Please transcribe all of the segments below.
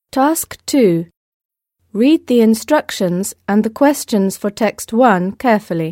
Task 2. Read the instructions and the questions for text 1 carefully.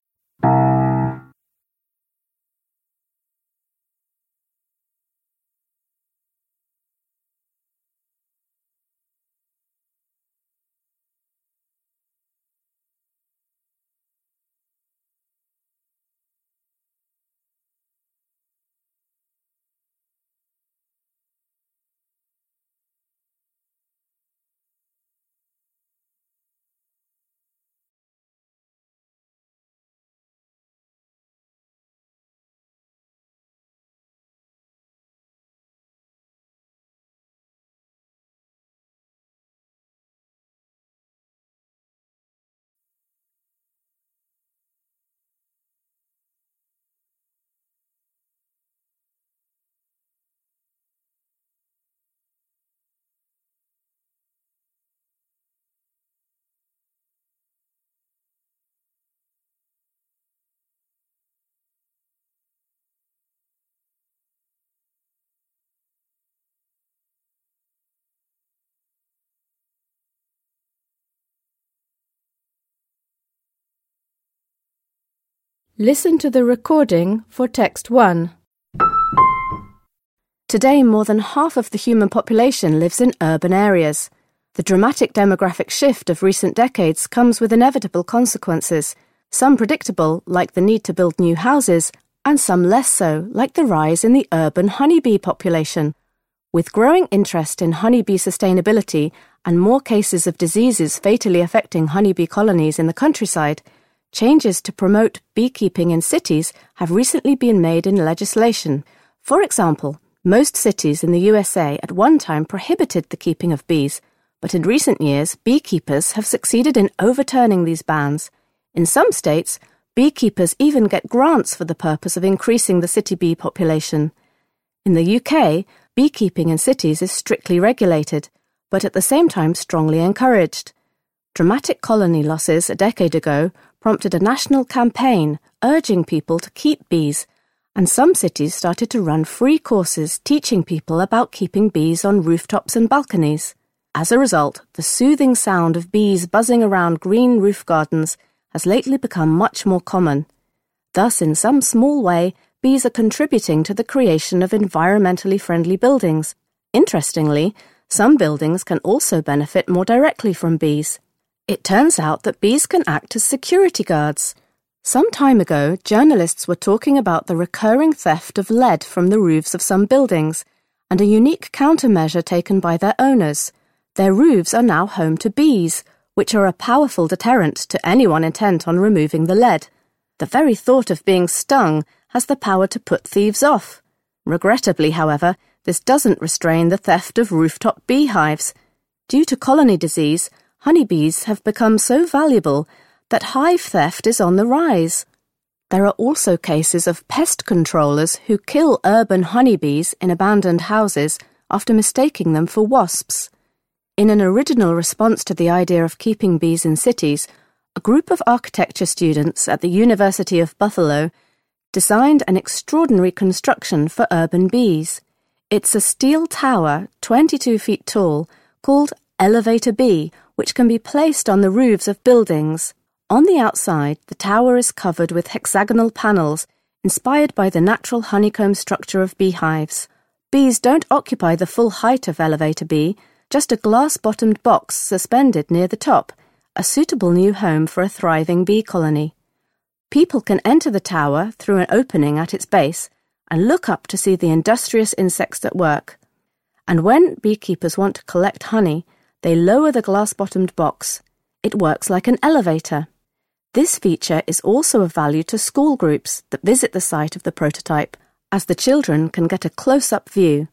Listen to the recording for text 1. Today, more than half of the human population lives in urban areas. The dramatic demographic shift of recent decades comes with inevitable consequences, some predictable, like the need to build new houses, and some less so, like the rise in the urban honeybee population. With growing interest in honeybee sustainability and more cases of diseases fatally affecting honeybee colonies in the countryside, changes to promote beekeeping in cities have recently been made in legislation. For example, most cities in the USA at one time prohibited the keeping of bees, but in recent years, beekeepers have succeeded in overturning these bans. In some states, beekeepers even get grants for the purpose of increasing the city bee population. In the UK, beekeeping in cities is strictly regulated, but at the same time strongly encouraged. Dramatic colony losses a decade ago prompted a national campaign urging people to keep bees, and some cities started to run free courses teaching people about keeping bees on rooftops and balconies. As a result, the soothing sound of bees buzzing around green roof gardens has lately become much more common. Thus, in some small way, bees are contributing to the creation of environmentally friendly buildings. Interestingly, some buildings can also benefit more directly from bees. It turns out that bees can act as security guards. Some time ago, journalists were talking about the recurring theft of lead from the roofs of some buildings and a unique countermeasure taken by their owners. Their roofs are now home to bees, which are a powerful deterrent to anyone intent on removing the lead. The very thought of being stung has the power to put thieves off. Regrettably, however, this doesn't restrain the theft of rooftop beehives. Due to colony disease, honeybees have become so valuable that hive theft is on the rise. There are also cases of pest controllers who kill urban honeybees in abandoned houses after mistaking them for wasps. In an original response to the idea of keeping bees in cities, a group of architecture students at the University of Buffalo designed an extraordinary construction for urban bees. It's a steel tower, 22 feet tall, called Elevator Bee, which can be placed on the roofs of buildings. On the outside, the tower is covered with hexagonal panels inspired by the natural honeycomb structure of beehives. Bees don't occupy the full height of Elevator Bee, just a glass-bottomed box suspended near the top, a suitable new home for a thriving bee colony. People can enter the tower through an opening at its base and look up to see the industrious insects at work. And when beekeepers want to collect honey, they lower the glass-bottomed box. It works like an elevator. This feature is also of value to school groups that visit the site of the prototype, as the children can get a close-up view.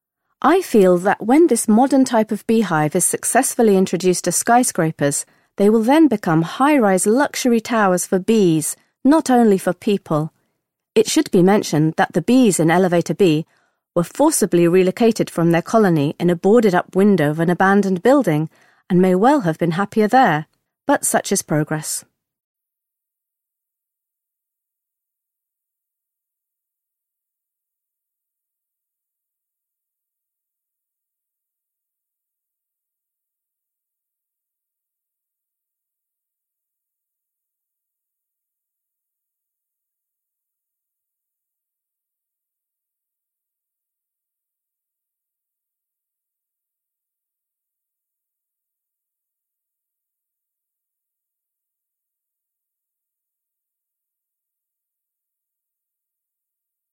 I feel that when this modern type of beehive is successfully introduced to skyscrapers, they will then become high-rise luxury towers for bees, not only for people. It should be mentioned that the bees in Elevator B were forcibly relocated from their colony in a boarded-up window of an abandoned building and may well have been happier there. But such is progress.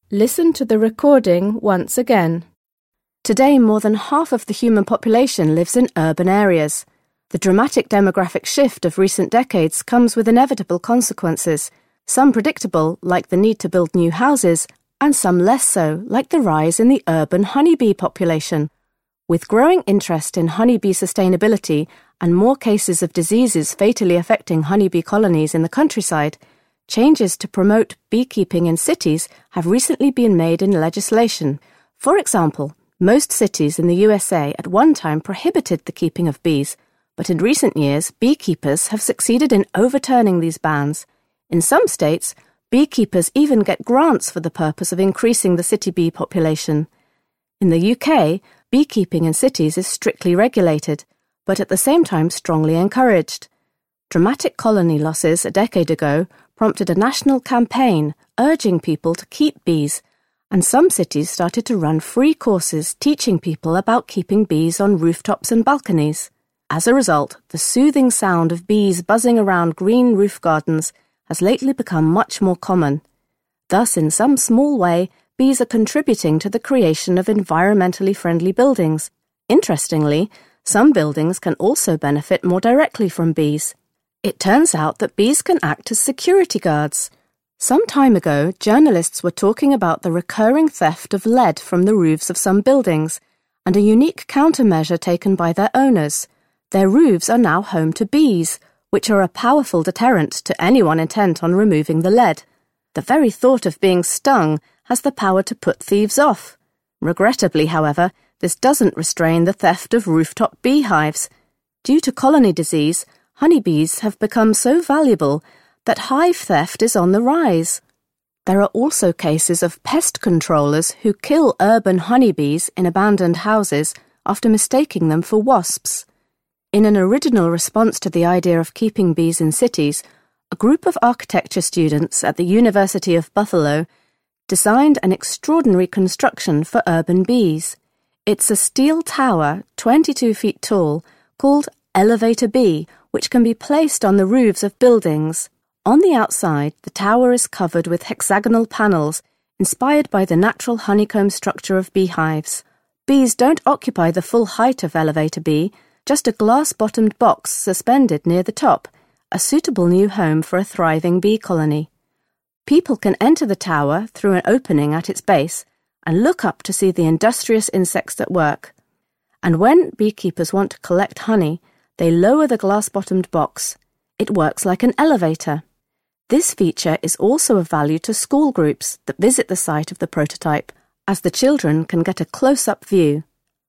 Listen to the recording once again. Today, more than half of the human population lives in urban areas. The dramatic demographic shift of recent decades comes with inevitable consequences, some predictable, like the need to build new houses, and some less so, like the rise in the urban honeybee population. With growing interest in honeybee sustainability and more cases of diseases fatally affecting honeybee colonies in the countryside, changes to promote beekeeping in cities have recently been made in legislation. For example, most cities in the USA at one time prohibited the keeping of bees, but in recent years, beekeepers have succeeded in overturning these bans. In some states, beekeepers even get grants for the purpose of increasing the city bee population. In the UK, beekeeping in cities is strictly regulated, but at the same time strongly encouraged. Dramatic colony losses a decade ago prompted a national campaign urging people to keep bees, and some cities started to run free courses teaching people about keeping bees on rooftops and balconies. As a result, the soothing sound of bees buzzing around green roof gardens has lately become much more common. Thus, in some small way, bees are contributing to the creation of environmentally friendly buildings. Interestingly, some buildings can also benefit more directly from bees. It turns out that bees can act as security guards. Some time ago, journalists were talking about the recurring theft of lead from the roofs of some buildings and a unique countermeasure taken by their owners. Their roofs are now home to bees, which are a powerful deterrent to anyone intent on removing the lead. The very thought of being stung has the power to put thieves off. Regrettably, however, this doesn't restrain the theft of rooftop beehives. Due to colony disease, honeybees have become so valuable that hive theft is on the rise. There are also cases of pest controllers who kill urban honeybees in abandoned houses after mistaking them for wasps. In an original response to the idea of keeping bees in cities, a group of architecture students at the University of Buffalo designed an extraordinary construction for urban bees. It's a steel tower, 22 feet tall, called Elevator Bee, which can be placed on the roofs of buildings. On the outside, the tower is covered with hexagonal panels inspired by the natural honeycomb structure of beehives. Bees don't occupy the full height of Elevator Bee, just a glass-bottomed box suspended near the top, a suitable new home for a thriving bee colony. People can enter the tower through an opening at its base and look up to see the industrious insects at work. And when beekeepers want to collect honey, they lower the glass-bottomed box. It works like an elevator. This feature is also of value to school groups that visit the site of the prototype, as the children can get a close-up view.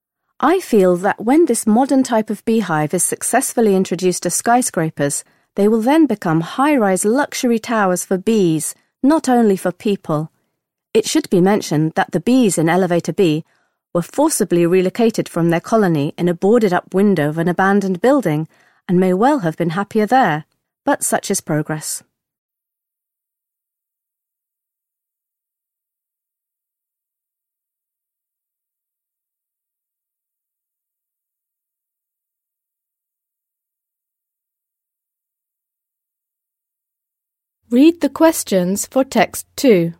I feel that when this modern type of beehive is successfully introduced to skyscrapers, they will then become high-rise luxury towers for bees, not only for people. It should be mentioned that the bees in Elevator B were forcibly relocated from their colony in a boarded-up window of an abandoned building and may well have been happier there. But such is progress. Read the questions for text 2.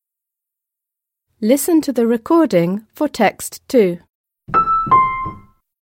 Listen to the recording for text 2.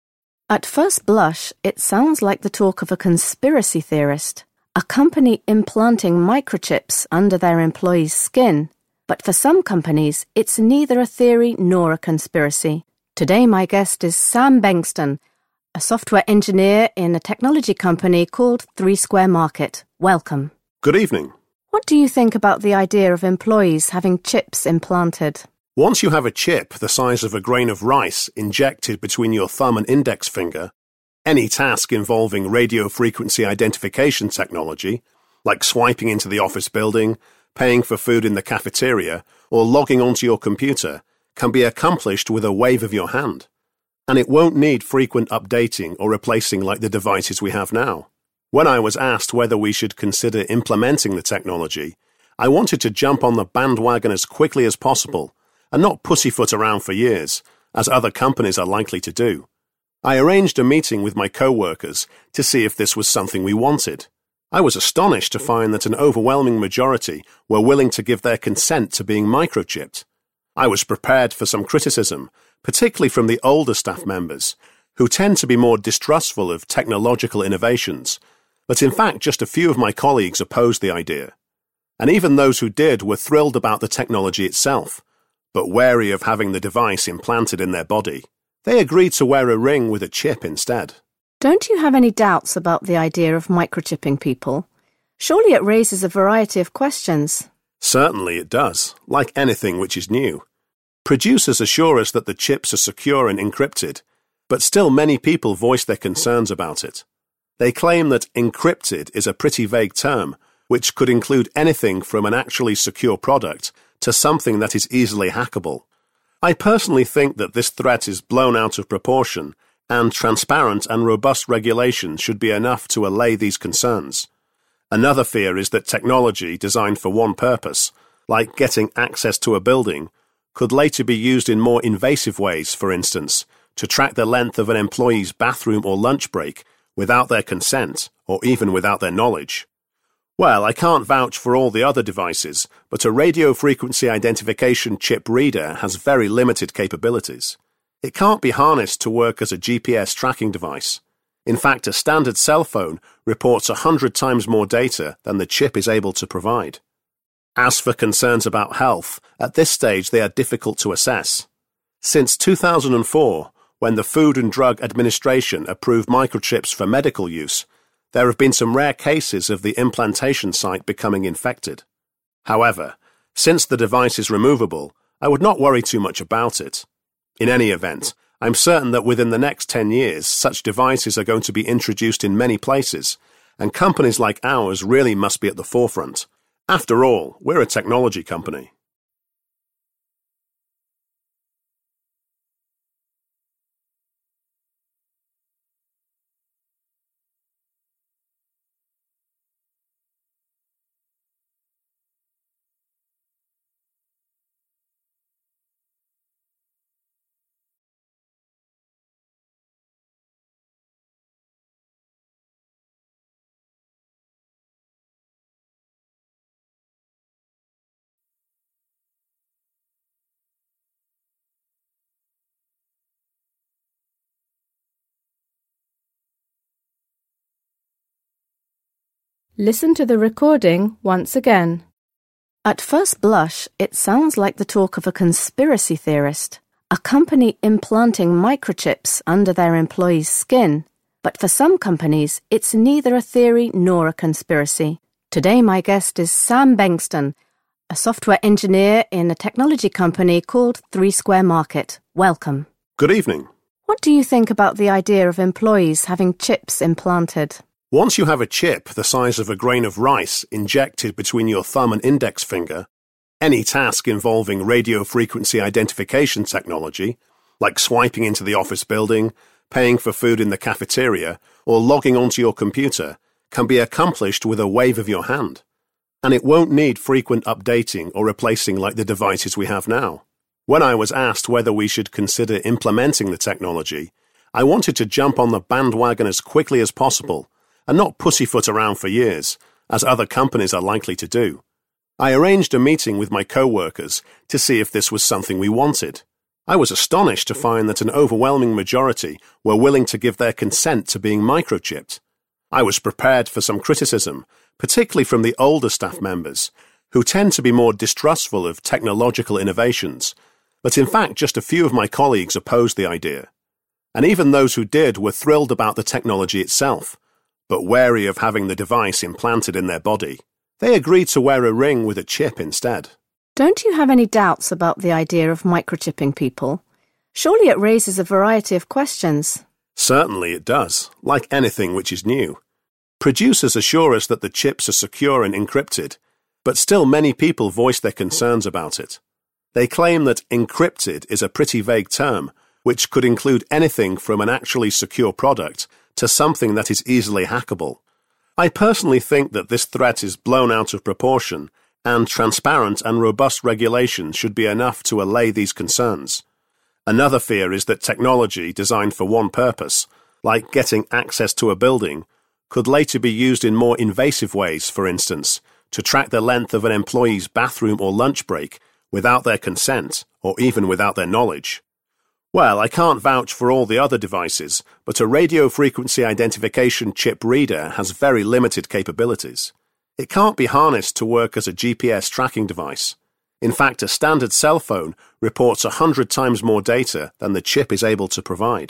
At first blush, it sounds like the talk of a conspiracy theorist, a company implanting microchips under their employees' skin. But for some companies, it's neither a theory nor a conspiracy. Today my guest is Sam Bengston, a software engineer in a technology company called 3 Square Market. Welcome. Good evening. What do you think about the idea of employees having chips implanted? Once you have a chip the size of a grain of rice injected between your thumb and index finger, any task involving radio frequency identification technology, like swiping into the office building, paying for food in the cafeteria, or logging onto your computer, can be accomplished with a wave of your hand. And it won't need frequent updating or replacing like the devices we have now. When I was asked whether we should consider implementing the technology, I wanted to jump on the bandwagon as quickly as possible and not pussyfoot around for years, as other companies are likely to do. I arranged a meeting with my co-workers to see if this was something we wanted. I was astonished to find that an overwhelming majority were willing to give their consent to being microchipped. I was prepared for some criticism, particularly from the older staff members, who tend to be more distrustful of technological innovations, but in fact just a few of my colleagues opposed the idea. And even those who did were thrilled about the technology itself, but wary of having the device implanted in their body. They agreed to wear a ring with a chip instead. Don't you have any doubts about the idea of microchipping people? Surely it raises a variety of questions. Certainly it does, like anything which is new. Producers assure us that the chips are secure and encrypted, but still many people voice their concerns about it. They claim that encrypted is a pretty vague term, which could include anything from an actually secure product to something that is easily hackable. I personally think that this threat is blown out of proportion, and transparent and robust regulation should be enough to allay these concerns. Another fear is that technology designed for one purpose, like getting access to a building, could later be used in more invasive ways, for instance, to track the length of an employee's bathroom or lunch break without their consent, or even without their knowledge. Well, I can't vouch for all the other devices, but a radio frequency identification chip reader has very limited capabilities. It can't be harnessed to work as a GPS tracking device. In fact, a standard cell phone reports 100 times more data than the chip is able to provide. As for concerns about health, at this stage they are difficult to assess. Since 2004, when the Food and Drug Administration approved microchips for medical use, there have been some rare cases of the implantation site becoming infected. However, since the device is removable, I would not worry too much about it. In any event, I'm certain that within the next 10 years, such devices are going to be introduced in many places, and companies like ours really must be at the forefront. After all, we're a technology company. Listen to the recording once again. At first blush, it sounds like the talk of a conspiracy theorist, a company implanting microchips under their employees' skin. But for some companies, it's neither a theory nor a conspiracy. Today my guest is Sam Bengston, a software engineer in a technology company called 3 Square Market. Welcome. Good evening. What do you think about the idea of employees having chips implanted? Once you have a chip the size of a grain of rice injected between your thumb and index finger, any task involving radio frequency identification technology, like swiping into the office building, paying for food in the cafeteria, or logging onto your computer, can be accomplished with a wave of your hand. And it won't need frequent updating or replacing like the devices we have now. When I was asked whether we should consider implementing the technology, I wanted to jump on the bandwagon as quickly as possible and not pussyfoot around for years, as other companies are likely to do. I arranged a meeting with my co-workers to see if this was something we wanted. I was astonished to find that an overwhelming majority were willing to give their consent to being microchipped. I was prepared for some criticism, particularly from the older staff members, who tend to be more distrustful of technological innovations, but in fact just a few of my colleagues opposed the idea. And even those who did were thrilled about the technology itself, but wary of having the device implanted in their body. They agreed to wear a ring with a chip instead. Don't you have any doubts about the idea of microchipping people? Surely it raises a variety of questions. Certainly it does, like anything which is new. Producers assure us that the chips are secure and encrypted, but still many people voice their concerns about it. They claim that encrypted is a pretty vague term, which could include anything from an actually secure product to something that is easily hackable. I personally think that this threat is blown out of proportion, and transparent and robust regulation should be enough to allay these concerns. Another fear is that technology designed for one purpose, like getting access to a building, could later be used in more invasive ways, for instance, to track the length of an employee's bathroom or lunch break without their consent or even without their knowledge. Well, I can't vouch for all the other devices, but a radio frequency identification chip reader has very limited capabilities. It can't be harnessed to work as a GPS tracking device. In fact, a standard cell phone reports 100 times more data than the chip is able to provide.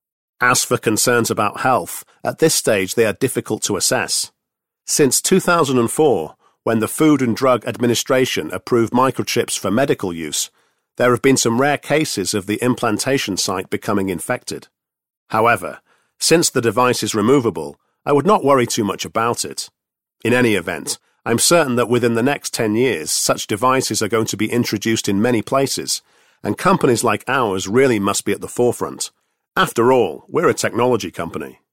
As for concerns about health, at this stage they are difficult to assess. Since 2004, when the Food and Drug Administration approved microchips for medical use, there have been some rare cases of the implantation site becoming infected. However, since the device is removable, I would not worry too much about it. In any event, I'm certain that within the next 10 years, such devices are going to be introduced in many places, and companies like ours really must be at the forefront. After all, we're a technology company.